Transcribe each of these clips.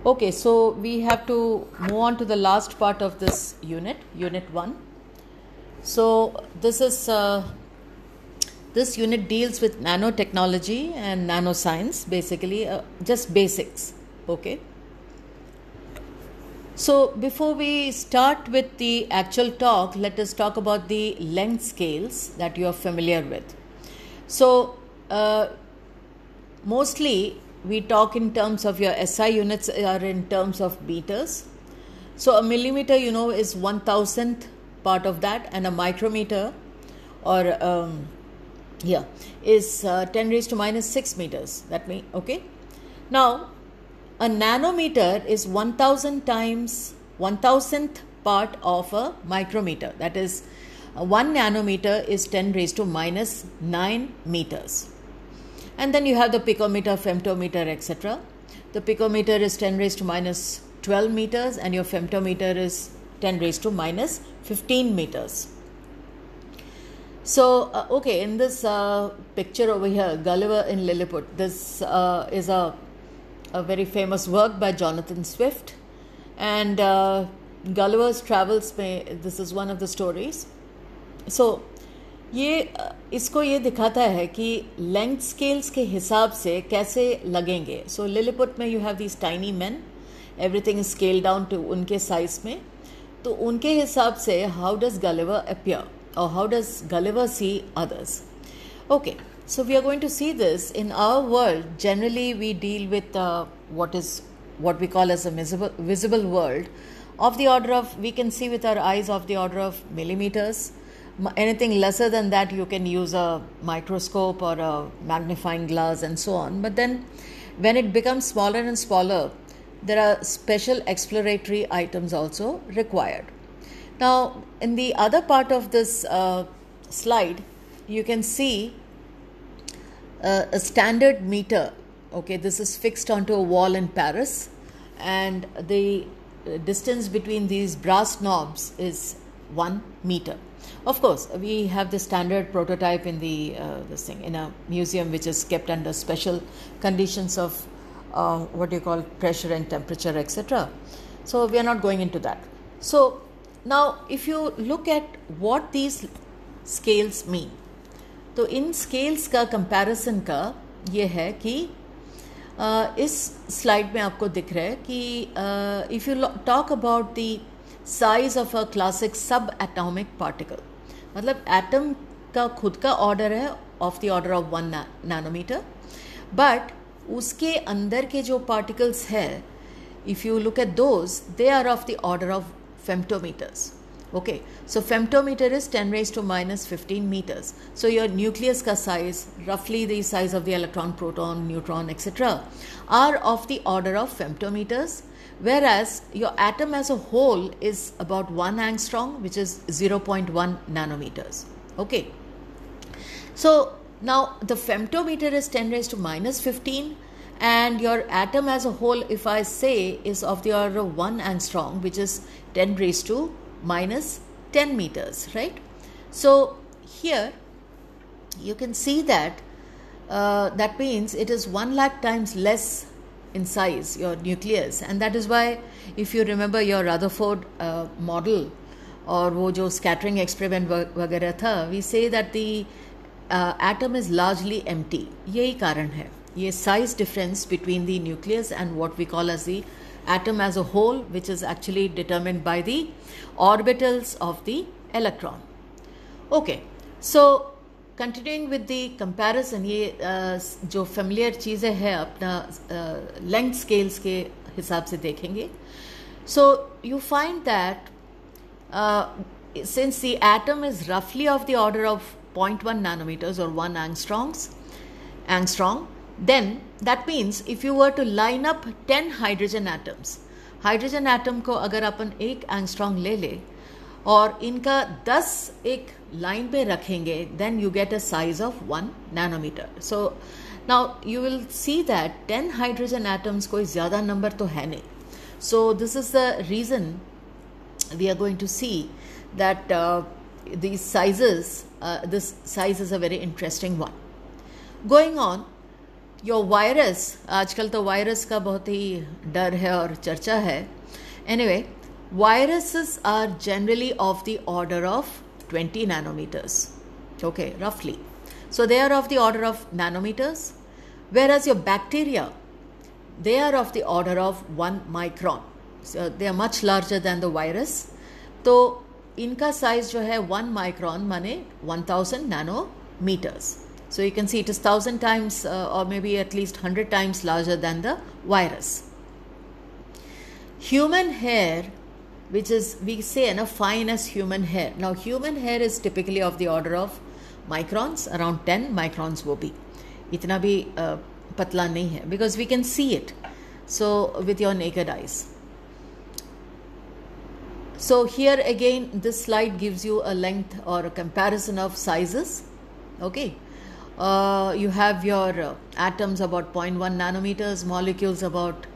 Okay, so we have to move on to the last part of this unit, Unit 1. So this unit deals with nanotechnology and nanoscience, basically just basics. Okay. So before we start with the actual talk, let us talk about the length scales that you are familiar with. So mostly we talk in terms of your SI units are in terms of meters. So a millimeter, is 1,000th part of that, and a micrometer or is 10 raised to minus 6 meters. That means, okay. Now, a nanometer is 1,000 times 1,000th part of a micrometer. That is, 1 nanometer is 10 raised to minus 9 meters. And then you have the picometer, femtometer, etc. The picometer is 10 raised to minus 12 meters, and your femtometer is 10 raised to minus 15 meters. So, okay, in this picture over here, Gulliver in Lilliput, this is a very famous work by Jonathan Swift. And Gulliver's Travels, this is one of the stories. So, इसको ये दिखाता है कि length scales के हिसाब से कैसे लगेंगे. सो लिलिपुट में you have these tiny man, everything is scale down to उनके साइज में. तो उनके हिसाब से हाउ डज गलिवर अपीयर और how does Gulliver see others. Okay, so we are going to see this in our world. Generally we deal with what we call as a visible world of the order of, we can see with our eyes, of the order of millimeters. Anything lesser than that, you can use a microscope or a magnifying glass and so on. But then when it becomes smaller and smaller, there are special exploratory items also required. Now, in the other part of this slide, you can see a standard meter. Okay, this is fixed onto a wall in Paris, and the distance between these brass knobs is 1 meter. Of course, we have the standard prototype in the this thing in a museum, which is kept under special conditions of pressure and temperature, etc. So we are not going into that. So now, if you look at what these scales mean, तो इन scales का comparison का ये है कि इस slide में आपको दिख रहा है कि if you talk about the size of a classic subatomic particle, मतलब एटम का खुद का ऑर्डर है of the order of 1 nanometre, but उसके अंदर के जो पार्टिकल्स है, if you look at those, they are of the order of femtometres. Okay, so femtometer is 10 raised to minus 15 meters. So your nucleus ka size, roughly the size of the electron, proton, neutron, etc., are of the order of femtometers, whereas your atom as a whole is about 1 angstrom, which is 0.1 nanometers. Okay, so now the femtometer is 10 raised to minus 15, and your atom as a whole, if I say, is of the order of 1 angstrom, which is 10 raised to minus 10 meters, right? So here you can see that that means it is 1 lakh times less in size, your nucleus, and that is why, if you remember your Rutherford model और वो जो scattering experiment वगैरह था, we say that the atom is largely empty. यही कारण है, ये size difference between the nucleus and what we call as the atom as a whole, which is actually determined by the orbitals of the electron. Okay, so continuing with the comparison, ये जो familiar चीज़ें हैं अपना length scales के हिसाब से देखेंगे. So you find that since the atom is roughly of the order of 0.1 nanometers or 1 angstrom, then that means if you were to line up 10 hydrogen atoms, hydrogen atom को अगर अपन 1 angstrom ले ले और इनका 10 एक लाइन पे रखेंगे, then you get a size of 1 nanometer. So now you will see that 10 hydrogen atoms कोई ज़्यादा नंबर तो है नहीं. So this is the reason we are going to see that these sizes, this size is a very interesting one. Going on, your virus, आजकल तो virus का बहुत ही डर है और चर्चा है. Anyway, viruses are generally of the order of 20 nanometers. Okay, roughly. So they are of the order of nanometers, whereas your bacteria, they are of the order of 1 micron. So they are much larger than the virus. तो इनका size जो है 1 micron माने 1000 nanometers. So you can see it is 1000 times or maybe at least 100 times larger than the virus. Human hair, which is, we say, fine as human hair. Now human hair is typically of the order of microns, around 10 microns वो भी इतना भी पतला नहीं है, because we can see it so with your naked eyes. So here again this slide gives you a length or a comparison of sizes. Okay, you have your atoms about 0.1 nanometers, molecules about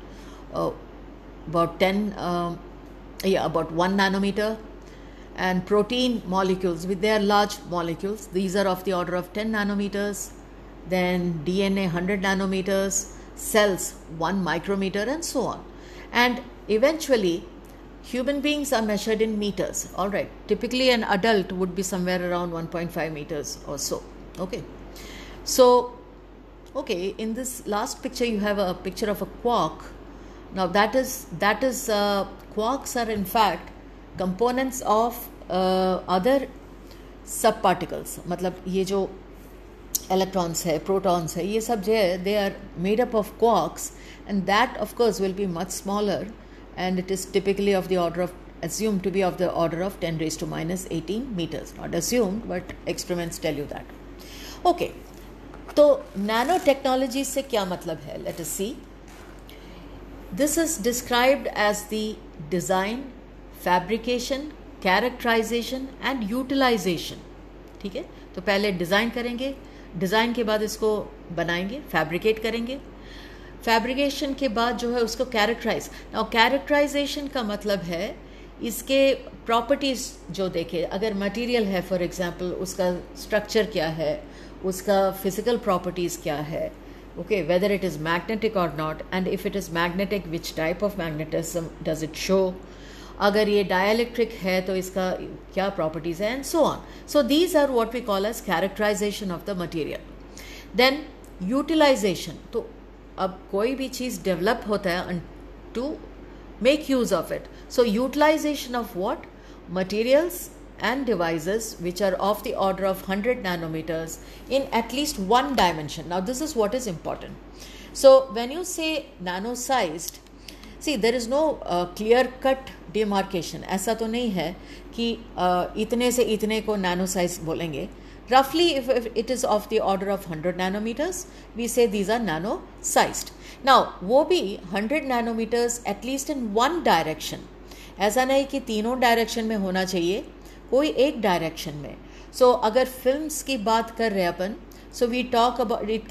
1 nanometer, and protein molecules, with their large molecules, these are of the order of 10 nanometers, then DNA 100 nanometers, cells 1 micrometer, and so on. And eventually human beings are measured in meters. All right, typically an adult would be somewhere around 1.5 meters or so. Okay, so okay, in this last picture you have a picture of a quark. Now that is quarks are in fact components of other subparticles. मतलब ये जो electrons है, protons है, ये सब जो है, they are made up of quarks, and that of course will be much smaller, and it is typically of the order of, assumed to be of the order of 10 raised to minus 18 meters. Not assumed, but experiments tell you that. Okay, तो nanotechnology से क्या मतलब है? Let us see. This is described as the design, fabrication, characterization and utilization. ठीक है, तो पहले design करेंगे, डिज़ाइन के बाद इसको बनाएंगे, फैब्रिकेट करेंगे, फैब्रिकेशन के बाद जो है उसको कैरेक्टराइज. नाउ कैरेक्टराइजेशन का मतलब है इसके प्रॉपर्टीज़ जो देखे. अगर मटेरियल है फॉर एग्जांपल, उसका स्ट्रक्चर क्या है, उसका फिजिकल प्रॉपर्टीज़ क्या है. Okay, whether it is magnetic or not, and if it is magnetic, which type of magnetism does it show? अगर ये dielectric है तो इसका क्या properties है, and so on. So these are what we call as characterization of the material. Then utilization. तो अब कोई भी चीज़ develop होता है to make use of it. So utilization of what? Materials and devices which are of the order of 100 nanometers in at least one dimension. Now this is what is important. So when you say nano-sized, see there is no clear cut demarcation. ऐसा तो नहीं है कि इतने से इतने को nano size बोलेंगे. Roughly if it is of the order of 100 nanometers, we say these are nano sized. Now वो भी 100 nanometers at least in one direction. ऐसा नहीं कि तीनों डायरेक्शन में होना चाहिए, कोई एक डायरेक्शन में. सो अगर फिल्म्स की बात कर रहे अपन, so we talk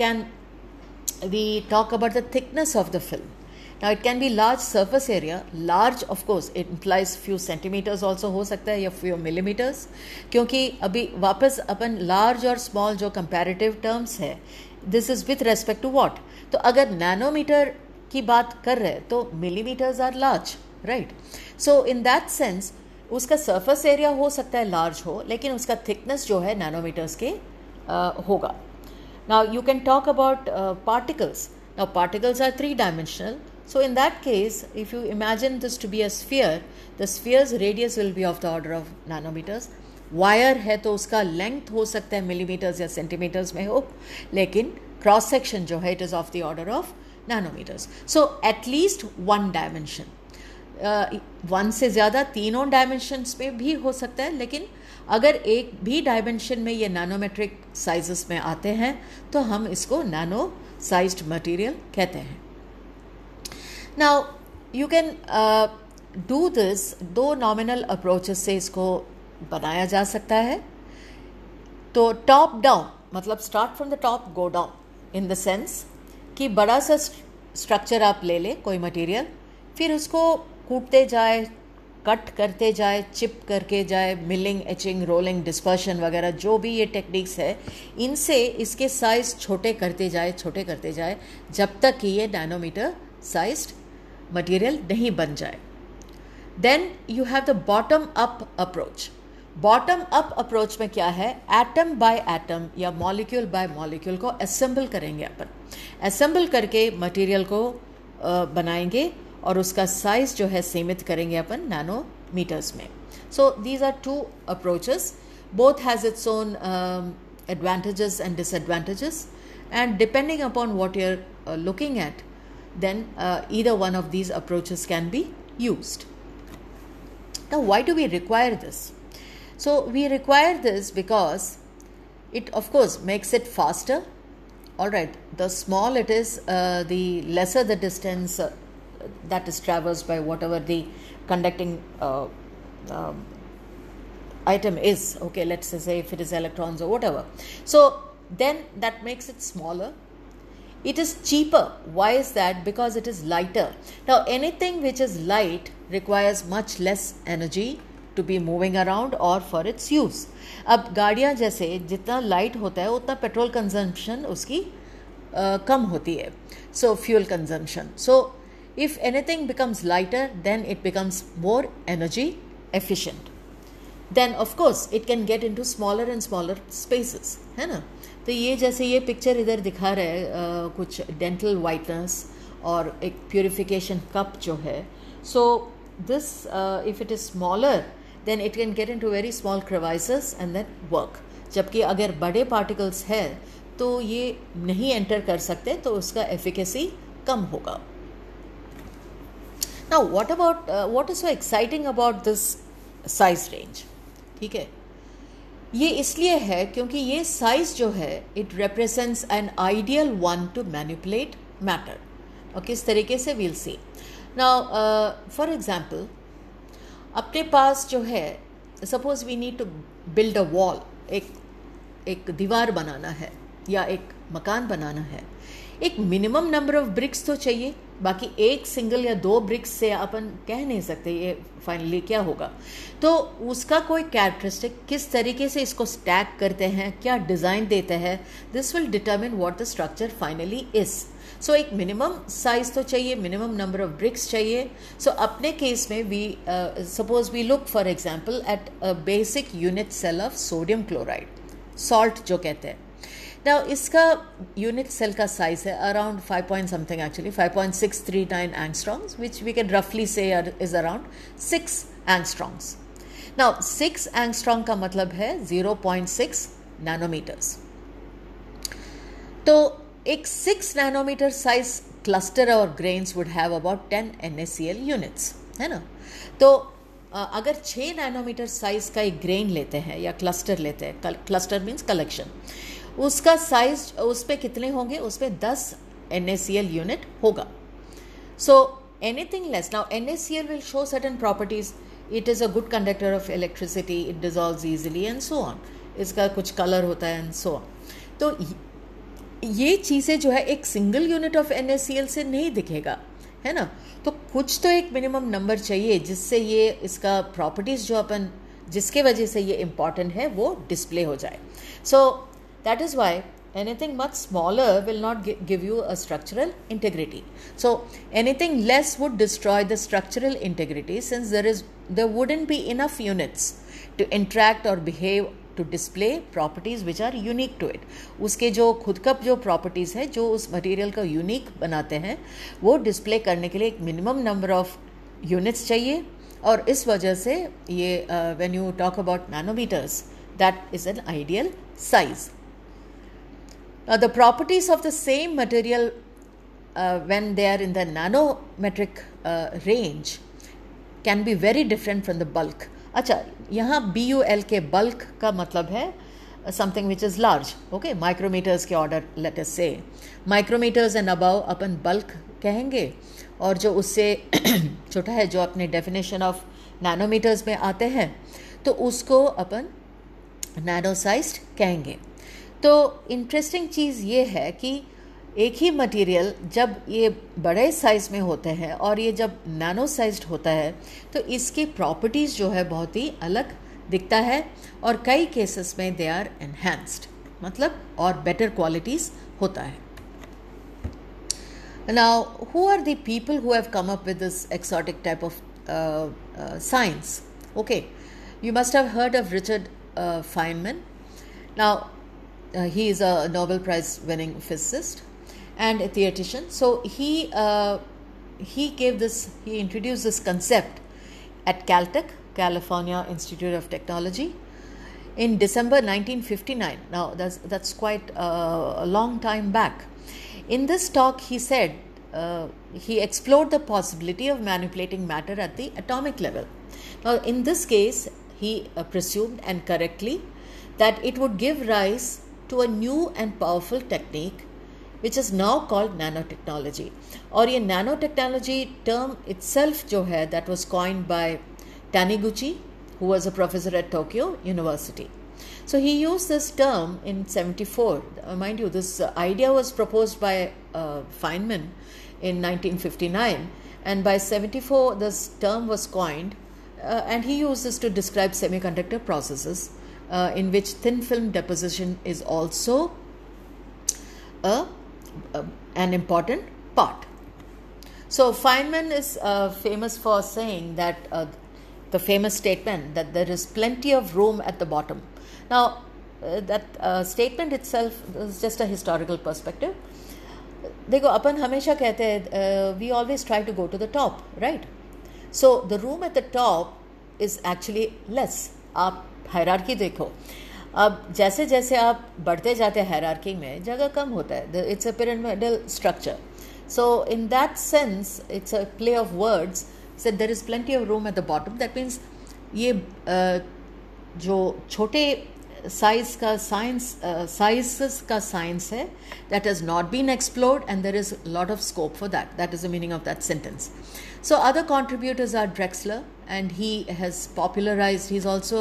about the thickness of the film. Now it can be large surface area. Large of course it implies few centimetres also हो सकता है, या फ्यू मिलीमीटर्स, क्योंकि अभी वापस अपन लार्ज और स्मॉल जो कंपैरेटिव टर्म्स है, this is with respect to what. तो अगर नैनोमीटर की बात कर रहे हैं तो millimetres are large, right. So in that sense उसका सरफेस एरिया हो सकता है लार्ज हो, लेकिन उसका थिकनेस जो है नैनोमीटर्स के होगा. Now you can talk about particles. Now particles are 3 dimensional. So in that case, if you imagine this to be a sphere, the sphere's radius will be of the order of nanometers. Wire है तो उसका length हो सकता है millimetres या centimetres में हो, लेकिन क्रॉस सेक्शन जो है it is of the order of nanometres. So at least 1 dimension, 1 से ज़्यादा तीनों डायमेंशंस में भी हो सकता है, लेकिन अगर एक भी डायमेंशन में ये नैनोमेट्रिक साइजेस में आते हैं तो हम इसको नैनो साइज्ड मटेरियल कहते हैं. Now you can do this 2 nominal approaches से इसको बनाया जा सकता है. तो टॉप डाउन मतलब start from the top go down, in the sense कि बड़ा सा स्ट्रक्चर आप ले लें कोई मटेरियल, फिर उसको कूटते जाए, कट करते जाए, चिप करके जाए, मिलिंग, एचिंग, रोलिंग, डिस्पर्शन वगैरह जो भी ये टेक्निक्स है, इनसे इसके साइज़ छोटे करते जाए जब तक कि ये नैनोमीटर साइज्ड मटेरियल नहीं बन जाए. Then you have the bottom up approach. Bottom up approach में क्या है, एटम बाय एटम या मॉलिक्यूल बाय मॉलिक्यूल को असेंबल करेंगे अपन. असेंबल करके मटेरियल को बनाएंगे और उसका साइज जो है सीमित करेंगे अपन नैनोमीटर्स में. So these are two approaches, both has its own advantages and disadvantages, and depending upon what you're looking at, then either one of these approaches can be used. Now, why do we require this? So we require this because it of course makes it faster. All right, the small it is, the lesser the distance that is traversed by whatever the conducting item is. Okay, let's say if it is electrons or whatever. So then that makes it smaller. It is cheaper. Why is that? Because it is lighter. Now anything which is light requires much less energy to be moving around or for its use. अब गाड़ियाँ जैसे जितना light होता है उतना petrol consumption उसकी कम होती है. So fuel consumption. So if anything becomes lighter, then it becomes more energy efficient. Then of course it can get into smaller and smaller spaces, है ना. तो ये जैसे ये पिक्चर इधर दिखा रहे हैं कुछ डेंटल वाइटनर्स और एक प्योरिफिकेशन कप जो है. So this if it is smaller then it can get into very small crevices and then work. जबकि अगर बड़े particles है तो ये नहीं enter कर सकते, तो उसका efficacy कम होगा. Now what about what is so exciting about this size range? ठीक है, ये इसलिए है क्योंकि ये size जो है it represents an ideal one to manipulate matter. और किस तरीके से we'll see. Now for example, अपने पास जो है suppose we need to build a wall, एक दीवार बनाना है या एक मकान बनाना है, एक मिनिमम नंबर ऑफ ब्रिक्स तो चाहिए. बाकी एक सिंगल या दो ब्रिक्स से अपन कह नहीं सकते ये फाइनली क्या होगा. तो उसका कोई कैरेक्टरिस्टिक, किस तरीके से इसको स्टैक करते हैं, क्या डिज़ाइन देते हैं, this will determine what the structure finally is. So एक मिनिमम साइज तो चाहिए, मिनिमम नंबर ऑफ ब्रिक्स चाहिए. सो अपने केस में we suppose we look for example at a basic unit cell of sodium chloride, salt जो कहते हैं. नाउ इसका यूनिट सेल का साइज है around 5 point something, actually 5.639 angstroms, which we can रफली say is around 6 angstroms. Now 6 angstrom का मतलब है 0.6 नैनोमीटर्स. तो एक 6 नैनोमीटर साइज क्लस्टर और grains would have about 10 NaCl units, है ना. तो अगर 6 नैनोमीटर साइज का एक ग्रेन लेते हैं या क्लस्टर लेते हैं, क्लस्टर मीन्स कलेक्शन, उसका साइज उस पर कितने होंगे, उस पर 10 NaCl यूनिट होगा. So anything less, now NaCl will show certain properties. It is a good conductor of electricity, it dissolves easily and so on. इसका कुछ कलर होता है एंड सो ऑन. तो ये चीज़ें जो है एक सिंगल यूनिट ऑफ NaCl से नहीं दिखेगा, है ना. तो कुछ तो एक मिनिमम नंबर चाहिए जिससे ये इसका प्रॉपर्टीज़ जो अपन जिसके वजह से ये इम्पॉर्टेंट है वो डिस्प्ले हो जाए. So that is why anything much smaller will not give you a structural integrity. So anything less would destroy the structural integrity, since there wouldn't be enough units to interact or behave to display properties which are unique to it. उसके जो खुद का जो properties है जो उस material का unique बनाते हैं वो display करने के लिए एक minimum number of units चाहिए. और इस वजह से ये when you talk about nanometers, that is an ideal size. Now the properties of the same material when they are in the nanometric range can be very different from the bulk. अच्छा, यहाँ BUL के bulk का मतलब है something which is large, okay, micrometers के order, let us say micrometers and above upon bulk कहेंगे, और जो उससे छोटा है जो अपने definition of nanometers में आते हैं तो उसको अपन nano sized कहेंगे. तो इंटरेस्टिंग चीज़ ये है कि एक ही मटेरियल जब ये बड़े साइज़ में होते हैं और ये जब नैनो साइज्ड होता है तो इसकी प्रॉपर्टीज़ जो है बहुत ही अलग दिखता है और कई केसेस में दे आर एनहांस्ड, मतलब और बेटर क्वालिटीज़ होता है. Now, who are the people who have come up with this exotic type of science? Okay, you must have heard of Richard Feynman. Now, he is a Nobel Prize winning physicist and a theoretician. So he introduced this concept at Caltech, California Institute of Technology, in December 1959. Now, that's quite a long time back. In this talk, he said he explored the possibility of manipulating matter at the atomic level. Now, in this case, he presumed, and correctly, that it would give rise to a new and powerful technique, which is now called nanotechnology. और ये nanotechnology term itself जो है, that was coined by Taniguchi, who was a professor at Tokyo University. So he used this term in 74. Mind you, this idea was proposed by Feynman in 1959, and by 74 this term was coined, and he used this to describe semiconductor processes in which thin film deposition is also an important part. So Feynman is famous for saying that the famous statement that there is plenty of room at the bottom. Now, that statement itself is just a historical perspective. देखो, अपन हमेशा कहते हैं we always try to go to the top, right? So the room at the top is actually less. आप hierarchy देखो, अब जैसे जैसे आप बढ़ते जाते हैं हायरार्की में, जगह कम होता है. It's a pyramidal structure. So in that sense, it's a play of words. Said there is plenty of room at the bottom. That means ये जो छोटे साइज का साइजेस का साइंस है, that has not been explored, and there is a lot of scope for that. That is the meaning of that sentence. So other contributors are Drexler, and he has popularized, he's also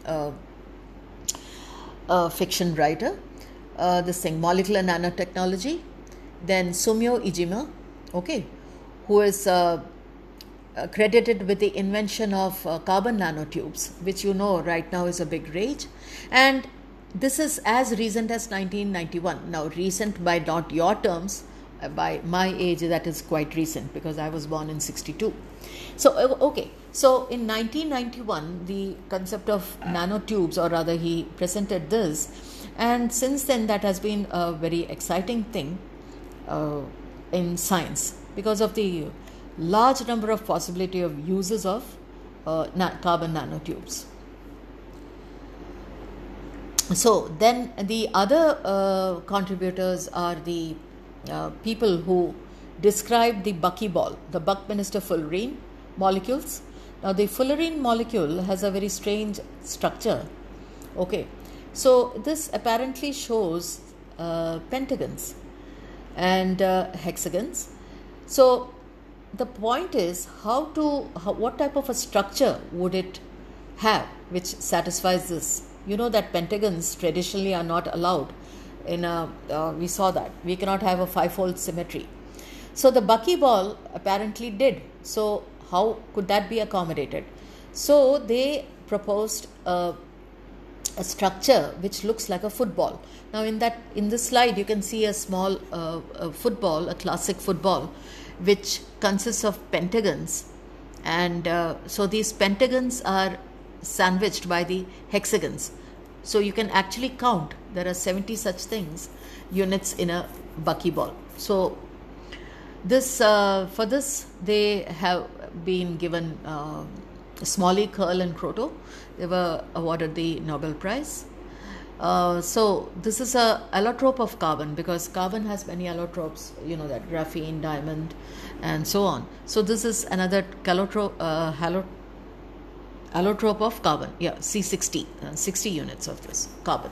a fiction writer, this thing, molecular nanotechnology. Then Sumio Ijima, okay, who is credited with the invention of carbon nanotubes, which you know right now is a big rage. And this is as recent as 1991. Now, recent by not your terms, by my age, that is quite recent because I was born in 62. So, okay. So, in 1991, the concept of nanotubes, or rather he presented this, and since then that has been a very exciting thing in science because of the large number of possibility of uses of carbon nanotubes. So then the other contributors are the people who describe the buckyball, the Buckminster-Fullerene molecules. Now the fullerene molecule has a very strange structure. Okay, so this apparently shows pentagons and hexagons. So the point is what type of a structure would it have which satisfies this? You know that pentagons traditionally are not allowed in we saw that we cannot have a fivefold symmetry. So the buckyball apparently did. So how could that be accommodated? So they proposed a structure which looks like a football. Now in this slide you can see a small football, a classic football, which consists of pentagons, and so these pentagons are sandwiched by the hexagons. So you can actually count, there are 70 such things, units in a buckyball. So this for this they have been given Smalley, Curl and Kroto. They were awarded the Nobel Prize. So this is a allotrope of carbon, because carbon has many allotropes, you know that, graphene, diamond and so on. So this is another allotrope of carbon, C60, 60 units of this carbon.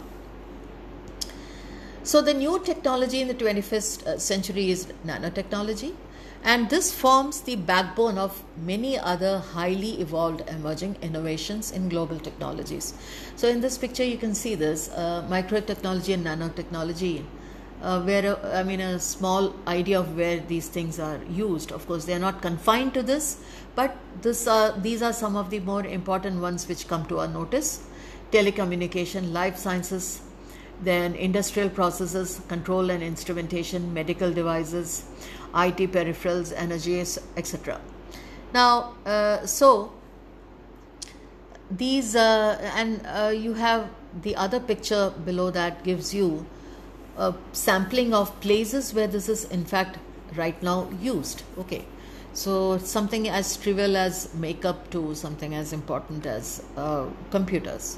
So the new technology in the 21st century is nanotechnology, and this forms the backbone of many other highly evolved emerging innovations in global technologies. So in this picture you can see this microtechnology and nanotechnology a small idea of where these things are used. Of course, they are not confined to this, but these are some of the more important ones which come to our notice: telecommunication, life sciences, then industrial processes, control and instrumentation, medical devices, IT peripherals, energy, etc. Now, so these you have the other picture below that gives you a sampling of places where this is in fact right now used. Okay, so something as trivial as makeup to something as important as computers.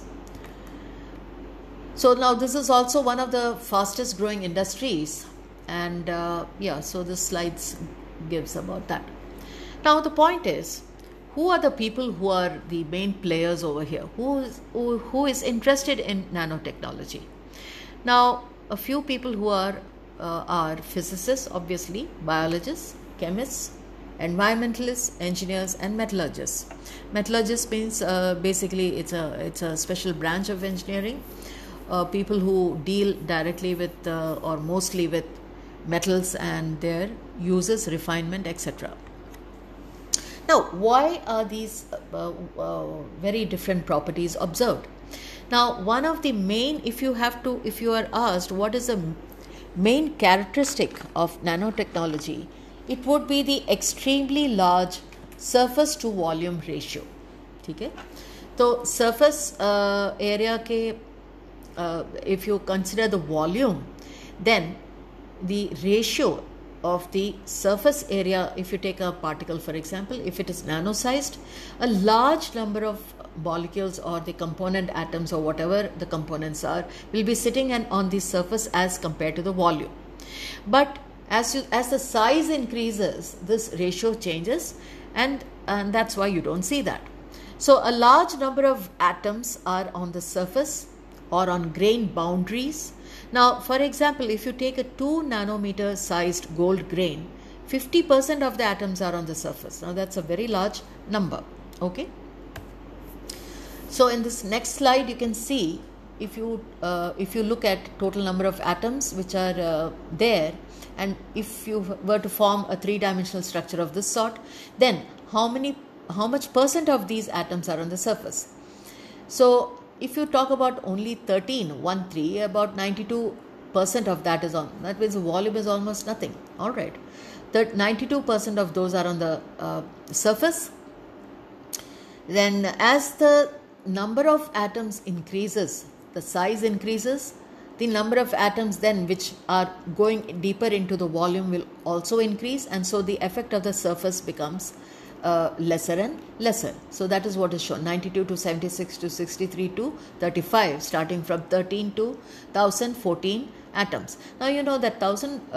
So now this is also one of the fastest growing industries, and so this slides gives about that. Now the point is, who are the people who are the main players over here? Who is interested in nanotechnology? Now, a few people who are physicists, obviously, biologists, chemists, environmentalists, engineers, and metallurgists. Metallurgists means basically it's a special branch of engineering. People who deal directly with or mostly with metals and their uses, refinement, etc. Now, why are these very different properties observed? Now, one of the main, if you are asked what is the main characteristic of nanotechnology, it would be the extremely large surface to volume ratio. ठीक है? तो surface area के if you consider the volume, then the ratio of the surface area, if you take a particle for example, if it is nano-sized, a large number of molecules or the component atoms or whatever the components are will be sitting on the surface as compared to the volume. But as the size increases, this ratio changes, and that's why you don't see that. So a large number of atoms are on the surface or on grain boundaries. Now, for example, if you take a 2 nanometer sized gold grain, 50% of the atoms are on the surface. Now, that's a very large number. Okay. So, in this next slide, you can see if you look at total number of atoms which are there, and if you were to form a 3-dimensional structure of this sort, then how much percent of these atoms are on the surface? So, if you talk about only 13, about 92% of that is on. That means the volume is almost nothing. All right. That 92% of those are on the surface. Then as the number of atoms increases, the size increases, the number of atoms then which are going deeper into the volume will also increase, and so the effect of the surface becomes lesser and lesser. So that is what is shown: 92 to 76 to 63 to 35, starting from 13 to 1014 atoms. Now you know that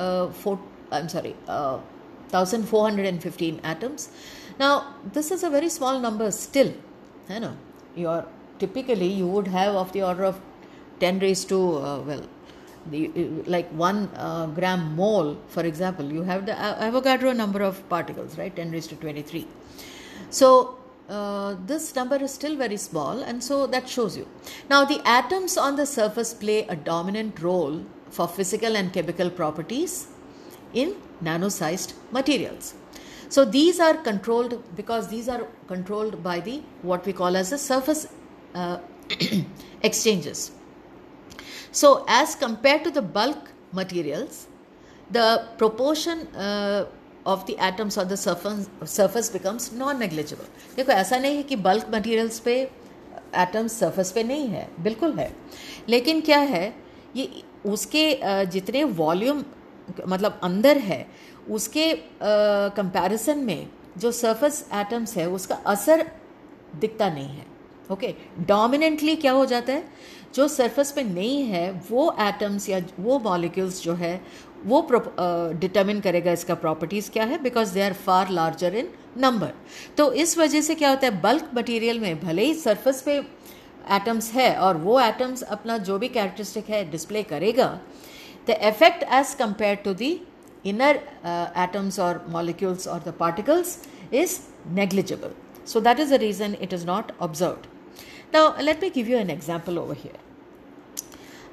1415 atoms. Now this is a very small number still. You know, typically you would have of the order of 10 raised to like 1 gram mole, for example. You have the Avogadro number of particles, right? 10 raised to 23. So this number is still very small, and so that shows you. Now the atoms on the surface play a dominant role for physical and chemical properties in nano-sized materials. So these are controlled by the what we call as the surface exchanges. So as compared to the bulk materials, the proportion of the atoms on the surface becomes non-negligible. देखो ऐसा नहीं है कि bulk materials पे atoms surface पे नहीं है, बिल्कुल है, लेकिन क्या है, ये उसके जितने वॉल्यूम मतलब अंदर है उसके कंपैरिजन में जो सरफेस एटम्स है उसका असर दिखता नहीं है. ओके, डोमिनेंटली क्या हो जाता है, जो सरफेस पे नहीं है वो एटम्स या वो मॉलिक्यूल्स जो है वो डिटरमिन करेगा इसका प्रॉपर्टीज़ क्या है, because they are far larger in number. तो इस वजह से क्या होता है, बल्क मटेरियल में भले ही सरफेस पे एटम्स है और वो एटम्स अपना जो भी कैरेक्टरिस्टिक है डिस्प्ले करेगा, the effect as compared to the inner atoms or molecules or the particles is negligible. So that is the reason it is not observed. Now let me give you an example over here.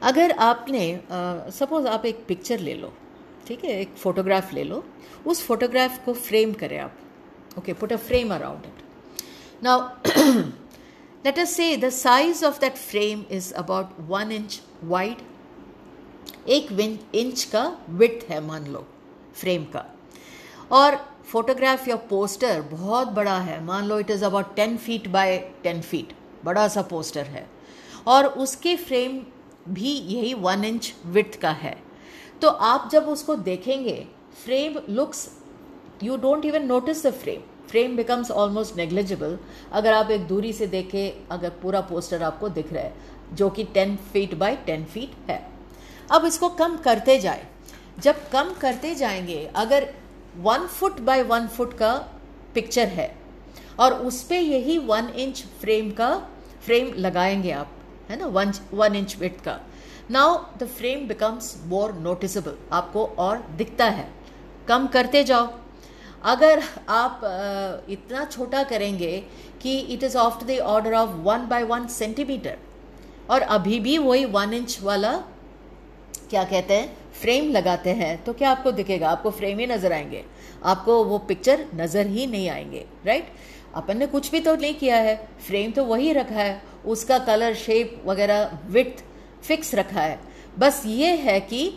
अगर आपने suppose आप एक picture ले लो, ठीक है, एक photograph ले लो, उस फोटोग्राफ को फ्रेम करें आप, okay, put a frame around it. Now let us say the size of that frame is about 1 inch wide, 1 inch का विड्थ है मान लो फ्रेम का, और फोटोग्राफ या पोस्टर बहुत बड़ा है, मान लो it is about 10 feet by 10 feet, बड़ा सा पोस्टर है, और उसके फ्रेम भी यही 1 इंच विड्थ का है। तो आप जब उसको देखेंगे, frame looks, you don't even notice the frame becomes almost negligible अगर आप एक दूरी से देखें, अगर पूरा पोस्टर आपको दिख रहा है जो कि 10 फीट बाय 10 फीट है। अब इसको कम करते जाए, जब कम करते जाएंगे, अगर 1 फुट बाय 1 फुट का पिक्चर है और उस पर यही 1 इंच फ्रेम लगाएंगे आप, है ना, 1 इंच विड्थ का, now the frame becomes more noticeable, आपको और दिखता है। कम करते जाओ, अगर आप इतना छोटा करेंगे कि it is of the order of 1 by 1 centimetre, और अभी भी वही 1 इंच वाला क्या कहते हैं फ्रेम लगाते हैं, तो क्या आपको दिखेगा? आपको फ्रेम ही नज़र आएंगे, आपको वो पिक्चर नज़र ही नहीं आएंगे, राइट। अपन ने कुछ भी तो नहीं किया है, फ्रेम तो वही रखा है, उसका कलर, शेप वगैरह, विड्थ फिक्स रखा है, बस ये है कि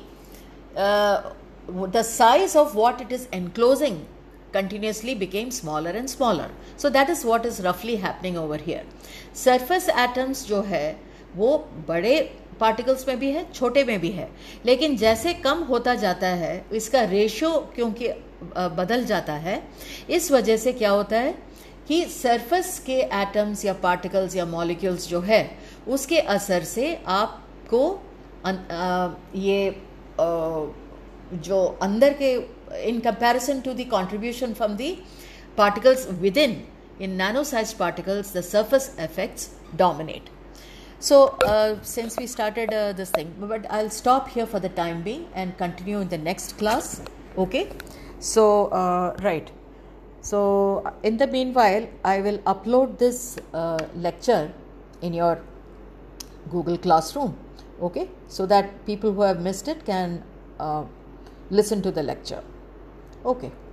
the size of what it is enclosing continuously became smaller and smaller. So that is what is roughly happening over here. Surface atoms जो है वो बड़े पार्टिकल्स में भी है, छोटे में भी है, लेकिन जैसे कम होता जाता है इसका रेशियो क्योंकि बदल जाता है, इस वजह से क्या होता है कि सरफेस के एटम्स या पार्टिकल्स या मॉलिक्यूल्स जो है उसके असर से आपको ये जो अंदर के, in comparison to the contribution from the particles within, in nano-sized particles, the surface effects dominate. So since we started this thing, but I'll stop here for the time being and continue in the next class, okay. So right, so in the meanwhile I will upload this lecture in your Google Classroom, okay, so that people who have missed it can listen to the lecture. Okay.